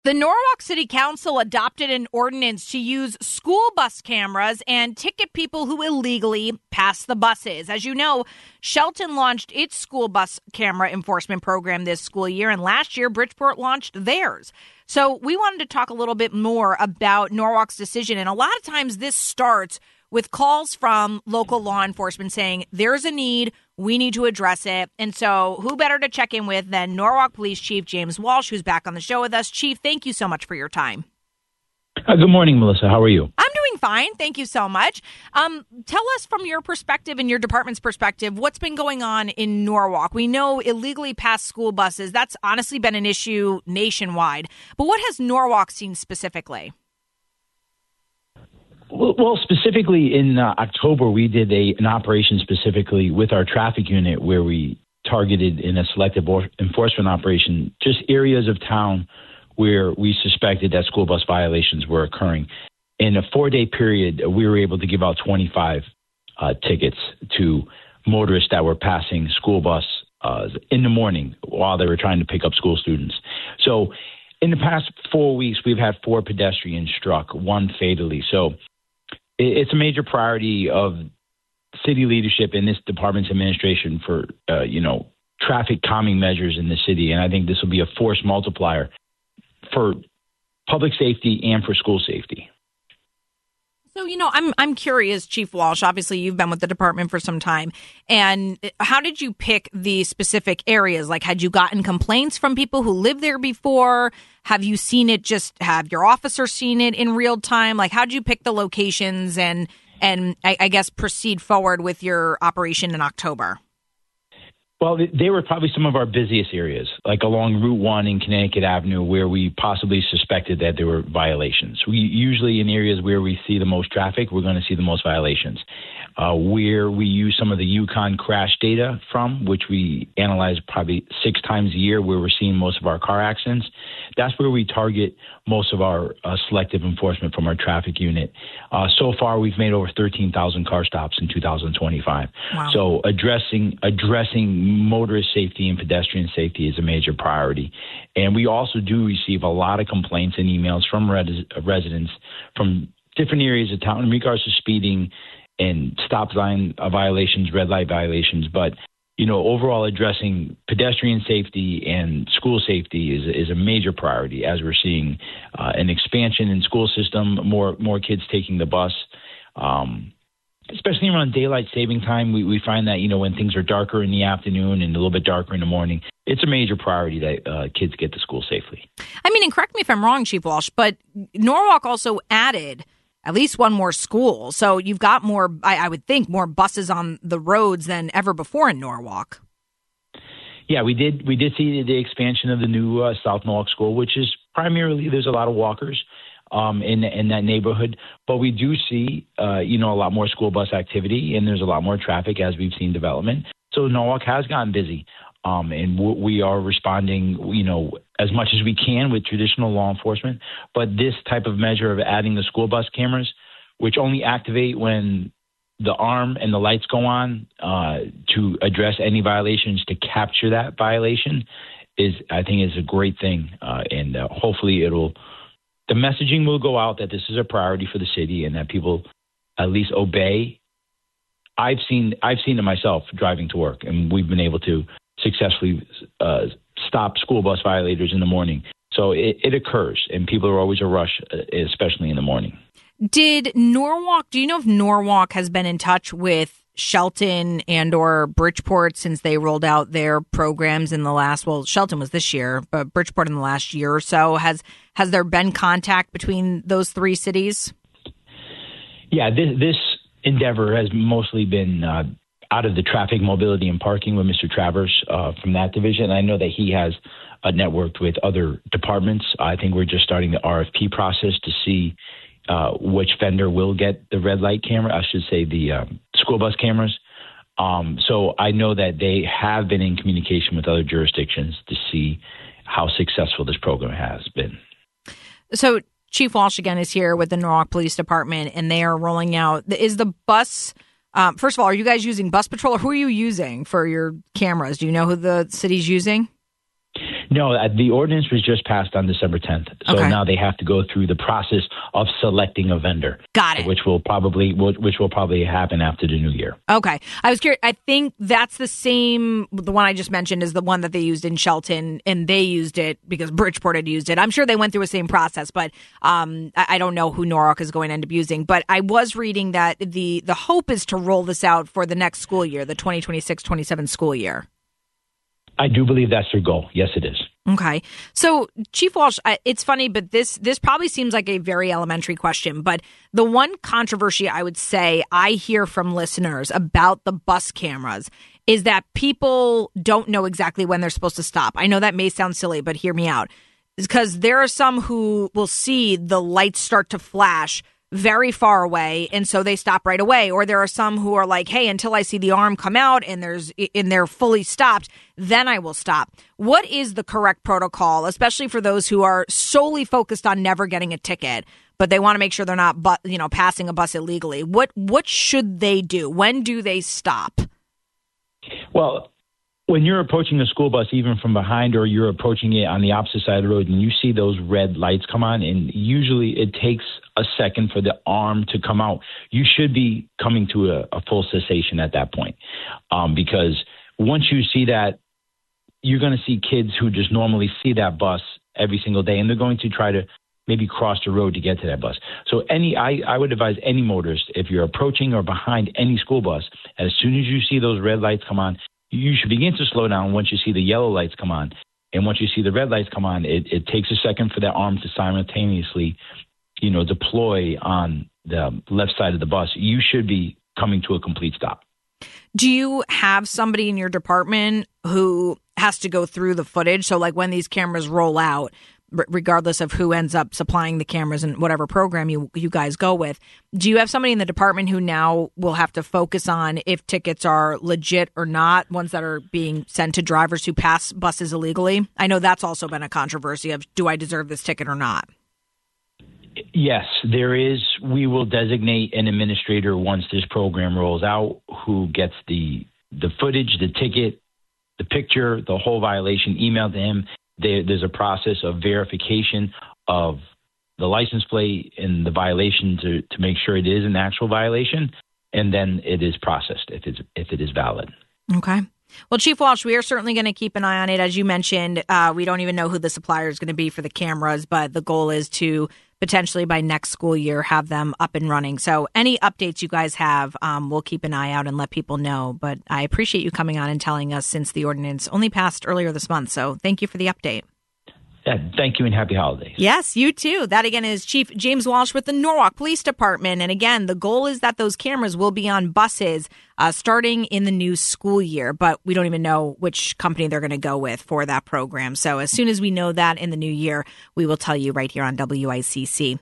The Norwalk City Council adopted an ordinance to use school bus cameras and ticket people who illegally pass the buses. As you know, Shelton launched its school bus camera enforcement program this school year, and last year Bridgeport launched theirs. So we wanted to talk a little bit more about Norwalk's decision, and a lot of times this starts with calls from local law enforcement saying there's a need, we need to address it. And so who better to check in with than Norwalk Police Chief James Walsh, who's back on the show with us. Chief, thank you so much for your time. Good morning, Melissa. How are you? I'm doing fine. Thank you so much. Tell us from your perspective and your department's perspective, what's been going on in Norwalk? We know illegally passed school buses. That's honestly been an issue nationwide. But what has Norwalk seen specifically? Well, specifically in October, we did an operation specifically with our traffic unit where we targeted in a selective enforcement operation just areas of town where we suspected that school bus violations were occurring. In a 4-day period, we were able to give out 25 tickets to motorists that were passing school bus in the morning while they were trying to pick up school students. So in the past 4 weeks, we've had 4 pedestrians struck, 1 fatally. So it's a major priority of city leadership and this department's administration for, traffic calming measures in the city. And I think this will be a force multiplier for public safety and for school safety. So, I'm curious, Chief Walsh, obviously you've been with the department for some time. And how did you pick the specific areas? Like, had you gotten complaints from people who lived there before? Have you seen it, have your officer seen it in real time? Like, how did you pick the locations and I guess proceed forward with your operation in October? Well, they were probably some of our busiest areas, like along Route 1 in Connecticut Avenue, where we possibly suspected that there were violations. We usually in areas where we see the most traffic, we're going to see the most violations. Where we use some of the Yukon crash data from, which we analyze probably 6 times a year, where we're seeing most of our car accidents. That's where we target most of our selective enforcement from our traffic unit. So far, we've made over 13,000 car stops in 2025. Wow. So addressing motorist safety and pedestrian safety is a major priority. And we also do receive a lot of complaints and emails from residents from different areas of town in regards to speeding and stop sign violations, red light violations. But, overall addressing pedestrian safety and school safety is a major priority as we're seeing an expansion in school system, more kids taking the bus, especially around daylight saving time. We find that, when things are darker in the afternoon and a little bit darker in the morning, it's a major priority that kids get to school safely. And correct me if I'm wrong, Chief Walsh, but Norwalk also added at least one more school. So you've got more, I would think, more buses on the roads than ever before in Norwalk. Yeah, we did see the expansion of the new South Norwalk School, which is primarily, there's a lot of walkers in that neighborhood. But we do see, a lot more school bus activity, and there's a lot more traffic as we've seen development. So Norwalk has gotten busy. And we are responding, as much as we can with traditional law enforcement. But this type of measure of adding the school bus cameras, which only activate when the arm and the lights go on to address any violations, to capture that violation, I think is a great thing. And hopefully the messaging will go out that this is a priority for the city and that people at least obey. I've seen it myself driving to work, and we've been able to successfully stop school bus violators in the morning. So it occurs, and people are always a rush, especially in the morning. Do you know if Norwalk has been in touch with Shelton and or Bridgeport since they rolled out their programs in Shelton was this year, but Bridgeport in the last year or so? Has there been contact between those 3 cities? Yeah, this endeavor has mostly been out of the traffic, mobility, and parking with Mr. Travers from that division. I know that he has networked with other departments. I think we're just starting the RFP process to see which vendor will get the red light camera, I should say the school bus cameras. So I know that they have been in communication with other jurisdictions to see how successful this program has been. So Chief Walsh again is here with the Norwalk Police Department, and they are rolling out. Is the bus? First of all, are you guys using Bus Patrol, or who are you using for your cameras? Do you know who the city's using? No, the ordinance was just passed on December 10th. So now they have to go through the process of selecting a vendor. Got it. Which will probably happen after the new year. Okay. I was curious. I think that's the one I just mentioned is the one that they used in Shelton, and they used it because Bridgeport had used it. I'm sure they went through the same process, but I don't know who Norwalk is going to end up using. But I was reading that the hope is to roll this out for the next school year, the 2026-27 school year. I do believe that's their goal. Yes, it is. Okay. So, Chief Walsh, it's funny, but this probably seems like a very elementary question. But the one controversy I would say I hear from listeners about the bus cameras is that people don't know exactly when they're supposed to stop. I know that may sound silly, but hear me out. Because there are some who will see the lights start to flash very far away, and so they stop right away. Or there are some who are like, hey, until I see the arm come out and they're fully stopped, then I will stop. What is the correct protocol, especially for those who are solely focused on never getting a ticket, but they want to make sure they're not passing a bus illegally? What should they do? When do they stop? Well, when you're approaching a school bus, even from behind, or you're approaching it on the opposite side of the road, and you see those red lights come on, and usually it takes a second for the arm to come out, you should be coming to a full cessation at that point. Because once you see that, you're going to see kids who just normally see that bus every single day, and they're going to try to maybe cross the road to get to that bus. So I would advise any motorist, if you're approaching or behind any school bus, as soon as you see those red lights come on, you should begin to slow down once you see the yellow lights come on. And once you see the red lights come on, it takes a second for that arm to simultaneously, deploy on the left side of the bus. You should be coming to a complete stop. Do you have somebody in your department who has to go through the footage? So like when these cameras roll out, regardless of who ends up supplying the cameras and whatever program you guys go with, do you have somebody in the department who now will have to focus on if tickets are legit or not, ones that are being sent to drivers who pass buses illegally? I know that's also been a controversy of, do I deserve this ticket or not? Yes, there is. We will designate an administrator once this program rolls out who gets the footage, the ticket, the picture, the whole violation emailed to him. There's a process of verification of the license plate and the violation to make sure it is an actual violation, and then it is processed if it is valid. Okay. Well, Chief Walsh, we are certainly going to keep an eye on it. As you mentioned, we don't even know who the supplier is going to be for the cameras, but the goal is to potentially by next school year have them up and running. So any updates you guys have, we'll keep an eye out and let people know. But I appreciate you coming on and telling us since the ordinance only passed earlier this month. So thank you for the update. Yeah, thank you and happy holidays. Yes, you too. That again is Chief James Walsh with the Norwalk Police Department. And again, the goal is that those cameras will be on buses starting in the new school year, but we don't even know which company they're going to go with for that program. So as soon as we know that in the new year, we will tell you right here on WICC.